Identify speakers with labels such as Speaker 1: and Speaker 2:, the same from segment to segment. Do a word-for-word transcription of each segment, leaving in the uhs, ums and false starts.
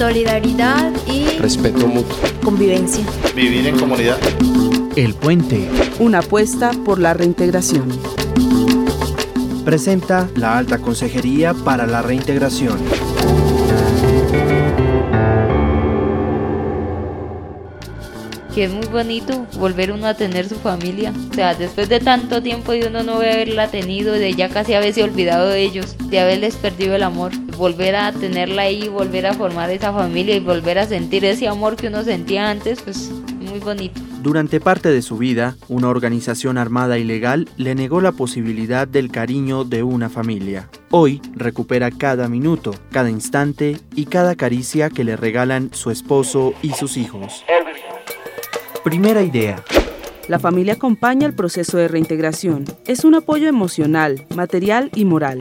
Speaker 1: solidaridad y
Speaker 2: respeto mutuo,
Speaker 3: convivencia,
Speaker 4: vivir en comunidad.
Speaker 5: El Puente,
Speaker 6: una apuesta por la reintegración.
Speaker 5: Presenta la Alta Consejería para la Reintegración.
Speaker 7: Que es muy bonito volver uno a tener su familia, o sea, después de tanto tiempo de uno no haberla tenido, de ya casi haberse olvidado de ellos, de haberles perdido el amor, volver a tenerla ahí, volver a formar esa familia y volver a sentir ese amor que uno sentía antes, pues muy bonito.
Speaker 5: Durante parte de su vida, una organización armada ilegal le negó la posibilidad del cariño de una familia. Hoy recupera cada minuto, cada instante y cada caricia que le regalan su esposo y sus hijos. Primera idea.
Speaker 6: La familia acompaña el proceso de reintegración. Es un apoyo emocional, material y moral.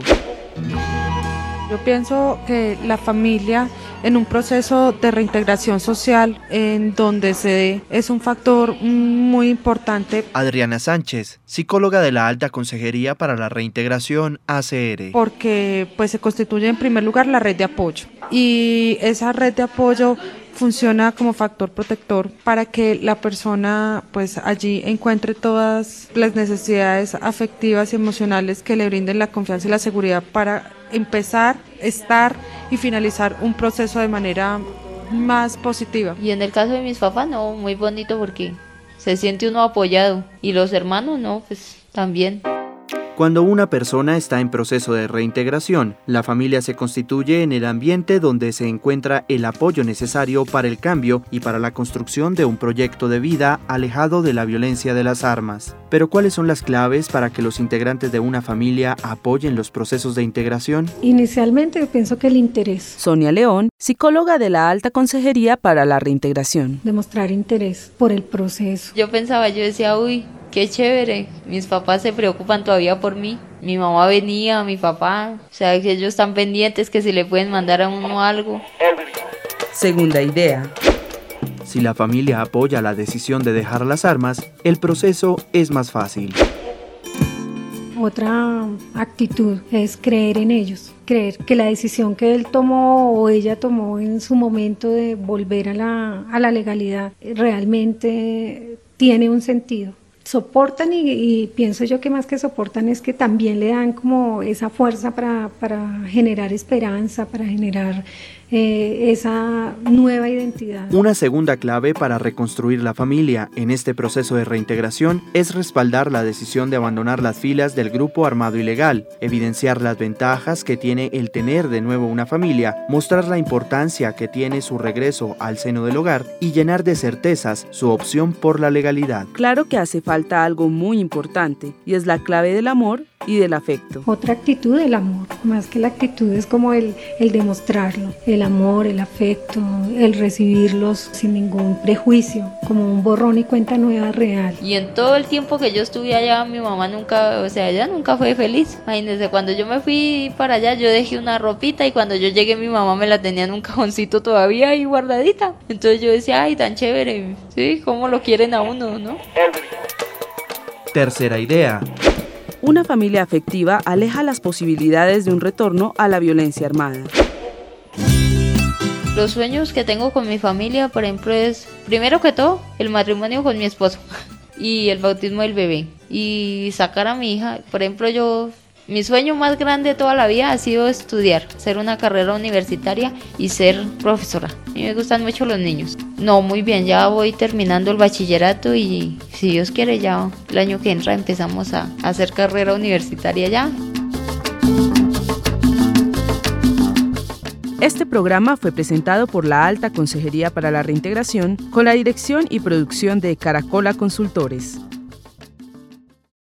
Speaker 8: Yo pienso que la familia en un proceso de reintegración social en donde se dé es un factor muy importante.
Speaker 5: Adriana Sánchez, psicóloga de la Alta Consejería para la Reintegración A C R.
Speaker 8: Porque pues se constituye en primer lugar la red de apoyo y esa red de apoyo funciona como factor protector para que la persona pues allí encuentre todas las necesidades afectivas y emocionales que le brinden la confianza y la seguridad para empezar, estar y finalizar un proceso de manera más positiva.
Speaker 7: Y en el caso de mis papás, no, muy bonito porque se siente uno apoyado y los hermanos, no, pues también.
Speaker 5: Cuando una persona está en proceso de reintegración, la familia se constituye en el ambiente donde se encuentra el apoyo necesario para el cambio y para la construcción de un proyecto de vida alejado de la violencia de las armas. Pero ¿cuáles son las claves para que los integrantes de una familia apoyen los procesos de integración?
Speaker 9: Inicialmente yo pienso que el interés.
Speaker 6: Sonia León, psicóloga de la Alta Consejería para la Reintegración.
Speaker 9: Demostrar interés por el proceso.
Speaker 7: Yo pensaba, yo decía, uy, qué chévere, mis papás se preocupan todavía por mí, mi mamá venía, mi papá, o sea, que ellos están pendientes, que si le pueden mandar a uno algo.
Speaker 6: Segunda idea.
Speaker 5: Si la familia apoya la decisión de dejar las armas, el proceso es más fácil.
Speaker 9: Otra actitud es creer en ellos, creer que la decisión que él tomó o ella tomó en su momento de volver a la, a la legalidad realmente tiene un sentido. Soportan y, y pienso yo que más que soportan es que también le dan como esa fuerza para, para generar esperanza, para generar eh, esa nueva identidad.
Speaker 5: Una segunda clave para reconstruir la familia en este proceso de reintegración es respaldar la decisión de abandonar las filas del grupo armado ilegal, evidenciar las ventajas que tiene el tener de nuevo una familia, mostrar la importancia que tiene su regreso al seno del hogar y llenar de certezas su opción por la legalidad.
Speaker 6: Claro que hace falta algo muy importante y es la clave del amor y del afecto.
Speaker 9: Otra actitud del amor, más que la actitud es como el, el demostrarlo, el amor, el afecto, el recibirlos sin ningún prejuicio, como un borrón y cuenta nueva real.
Speaker 7: Y en todo el tiempo que yo estuve allá, mi mamá nunca, o sea, ella nunca fue feliz. Imagínense, cuando yo me fui para allá, yo dejé una ropita y cuando yo llegué mi mamá me la tenía en un cajoncito todavía ahí guardadita. Entonces yo decía, ay, tan chévere, sí, cómo lo quieren a uno, ¿no?
Speaker 5: Tercera idea.
Speaker 6: Una familia afectiva aleja las posibilidades de un retorno a la violencia armada.
Speaker 7: Los sueños que tengo con mi familia, por ejemplo, es, primero que todo, el matrimonio con mi esposo y el bautismo del bebé. Y sacar a mi hija, por ejemplo, yo, mi sueño más grande de toda la vida ha sido estudiar, hacer una carrera universitaria y ser profesora. A mí me gustan mucho los niños. No, muy bien, ya voy terminando el bachillerato y si Dios quiere ya el año que entra empezamos a, a hacer carrera universitaria ya.
Speaker 6: Este programa fue presentado por la Alta Consejería para la Reintegración con la dirección y producción de Caracola Consultores.